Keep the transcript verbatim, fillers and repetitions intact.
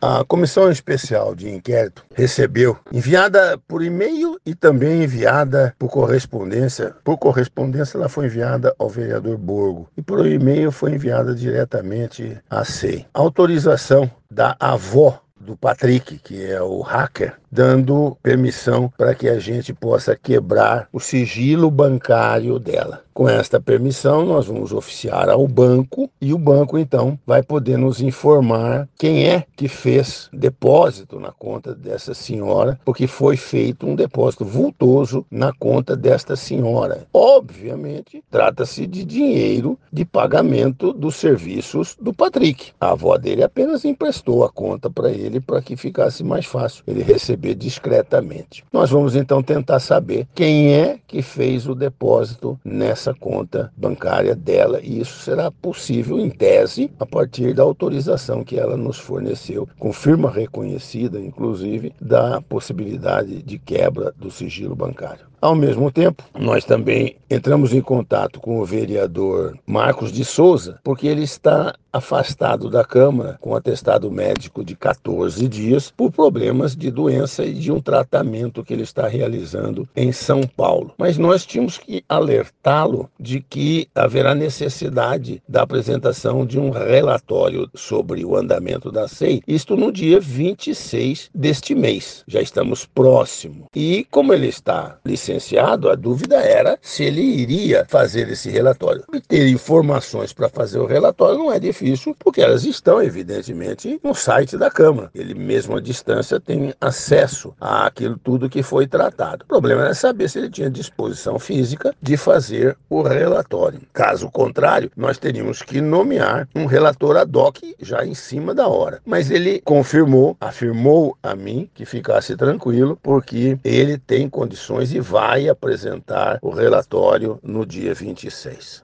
A Comissão Especial de Inquérito recebeu, enviada por e-mail e também enviada por correspondência. Por correspondência, ela foi enviada ao vereador Borgo e por e-mail foi enviada diretamente à S E I. Autorização da avó do Patrick, que é o hacker, dando permissão para que a gente possa quebrar o sigilo bancário dela. Com esta permissão, nós vamos oficiar ao banco e o banco, então, vai poder nos informar quem é que fez depósito na conta dessa senhora, porque foi feito um depósito vultoso na conta desta senhora. Obviamente, trata-se de dinheiro de pagamento dos serviços do Patrick. A avó dele apenas emprestou a conta para ele para que ficasse mais fácil ele receber discretamente. Nós vamos, então, tentar saber quem é que fez o depósito nessa conta bancária dela, e isso será possível, em tese, a partir da autorização que ela nos forneceu, com firma reconhecida, inclusive, da possibilidade de quebra do sigilo bancário. Ao mesmo tempo, nós também entramos em contato com o vereador Marcos de Souza, porque ele está afastado da Câmara com atestado médico de quatorze dias por problemas de doença e de um tratamento que ele está realizando em São Paulo. Mas nós tínhamos que alertá-lo de que haverá necessidade da apresentação de um relatório sobre o andamento da S E I, isto no dia vinte e seis deste mês. Já estamos próximo. E como ele está licenciado, a dúvida era se ele iria fazer esse relatório. Obter informações para fazer o relatório não é difícil, porque elas estão, evidentemente, no site da Câmara. Ele mesmo à distância tem acesso àquilo tudo que foi tratado. O problema era saber se ele tinha disposição física de fazer o relatório. Caso contrário, nós teríamos que nomear um relator ad hoc já em cima da hora. Mas ele confirmou, afirmou a mim que ficasse tranquilo, porque ele tem condições e vai apresentar o relatório no dia vinte e seis.